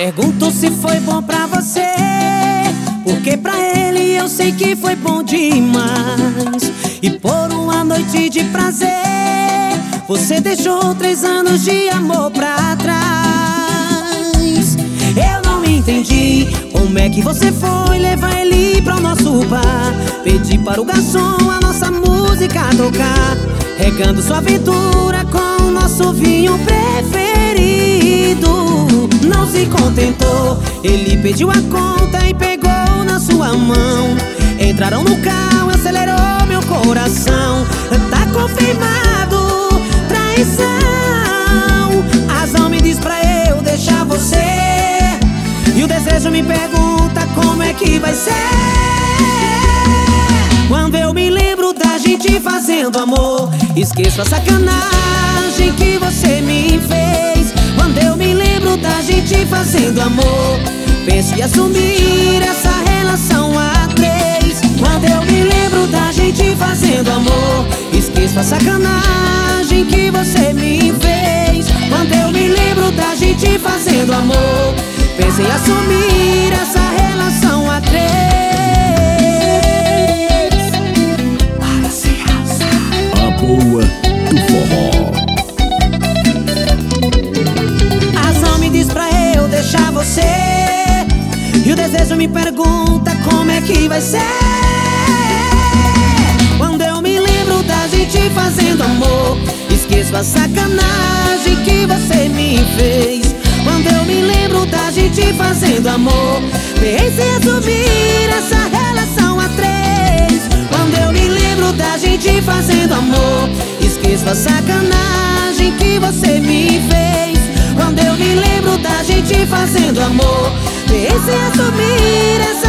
pergunto se foi bom pra você, porque pra ele eu sei que foi bom demais. E por uma noite de prazer você deixou 3 anos de amor pra trás. Eu não entendi como é que você foi levar ele pra o nosso bar, pedir para o garçom a nossa música tocar, regando sua aventura com o nosso vinho preferido. Não se contentou, ele pediu a conta e pegou na sua mão. Entraram no carro, acelerou meu coração. Tá confirmado, traição. A razão me diz pra eu deixar você, e o desejo me pergunta como é que vai ser. Quando eu me lembro da gente fazendo amor, esqueço a sacanagem que você me fez. Quando eu me lembro da gente fazendo amor, penso em assumir essa relação a 3. Quando eu me lembro da gente fazendo amor, esqueço a sacanagem que você me fez. Quando eu me lembro da gente fazendo amor, penso em assumir essa relação a 3. A boa do forró. A razão me diz pra eu deixar você, e o desejo me pergunta como é que vai ser. Quando eu me lembro da gente fazendo amor, esqueço a sacanagem que você me fez. Quando eu me lembro da gente fazendo amor, penso em assumir essa relação a 3. Quando eu me lembro da gente fazendo amor, esqueço a sacanagem que você me fez. Quando eu me lembro da gente fazendo amor, penso em assumir essa